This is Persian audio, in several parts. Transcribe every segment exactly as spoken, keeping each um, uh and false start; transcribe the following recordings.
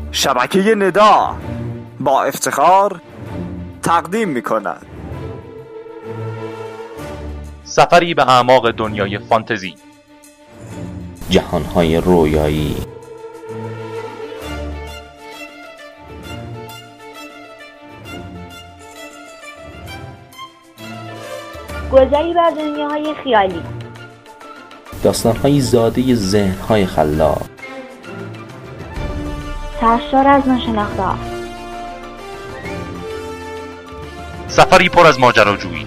شبکه ندا با افتخار تقدیم می کند سفری به اعماق دنیای فانتزی، جهانهای رویایی، گذری بر دنیاهای خیالی، داستانهای زاده ذهنهای خلاق، سرشار از ناشناخته‌ها، سفری پر از ماجراجویی.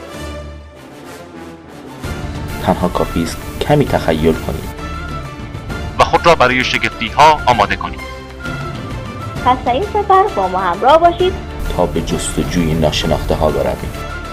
تنها کافی است کمی تخیل کنید و خود را برای شگفتی‌ها آماده کنید. پس در این سفر با ما همراه باشید تا به جستجوی ناشناخته ها برویم.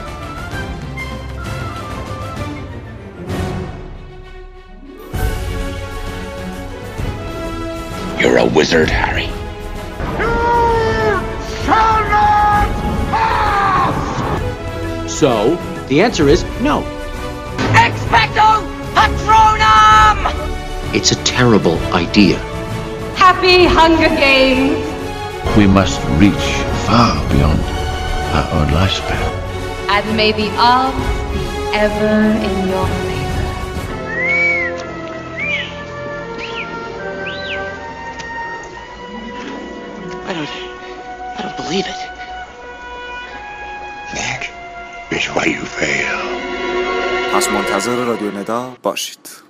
You're a wizard, Harry. You shall not pass! So, the answer is no. Expecto Patronum! It's a terrible idea. Happy Hunger Games! We must reach far beyond our own lifespan. And may the odds be ever in your favor. I don't... I don't believe it. That is why you fail. پس منتظر رادیو ندا باشید.